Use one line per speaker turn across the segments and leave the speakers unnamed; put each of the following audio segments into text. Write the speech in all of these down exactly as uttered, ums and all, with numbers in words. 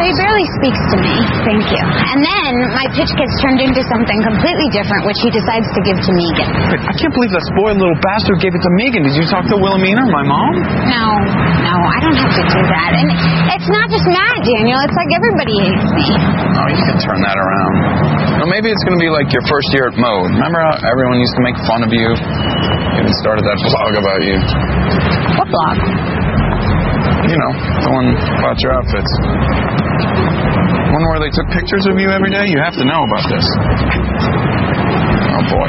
he barely speaks to me. Thank you. And then my pitch gets turned into something completely different, which he decides to give to Megan.
Wait, I can't believe that spoiled little bastard gave it to Megan. Did you talk to Wilhelmina, my mom?
No, no, I don't have to do that. And it's not just Matt, Daniel. It's like everybody hates me.
Oh, you can turn that around. Well, maybe it's going to be like your first year at Mode. Remember how everyone used to make fun of you? You even started that blog about you.
What blog?
You know, the one about your outfits. One where they took pictures of you every day? You have to know about this. Oh, boy.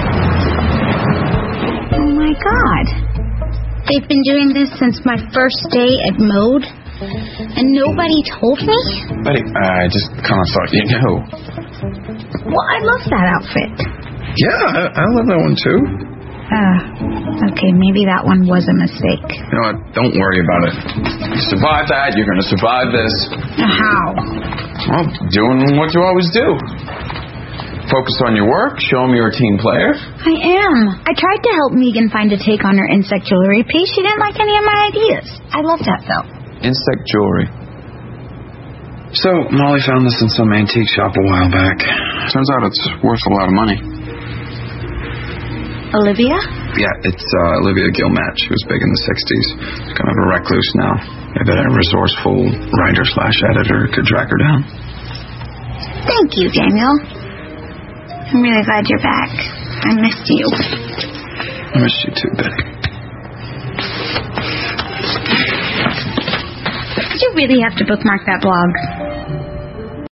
Oh, my God. They've been doing this since my first day at Mode, and nobody told me?
Betty, I just kind of thought you knew.
Well, I love that outfit.
Yeah, I, I love that one, too.
Ah, uh, okay, maybe that one was a mistake.
You know what? Don't worry about it. You survive that, you're going to survive this.
How?
Well, doing what you always do. Focus on your work, show them you're a team player.
I am. I tried to help Megan find a take on her insect jewelry piece. She didn't like any of my ideas. I love that, though.
Insect jewelry. So, Molly found this in some antique shop a while back. Turns out it's worth a lot of money.
Olivia?
Yeah, it's uh, Olivia Gilmat. She was big in the sixties. She's kind of a recluse now. I bet a resourceful writer slash editor could track her down.
Thank you, Daniel. I'm really glad you're back. I missed you.
I missed you too, Betty.
Did you really have to bookmark that blog?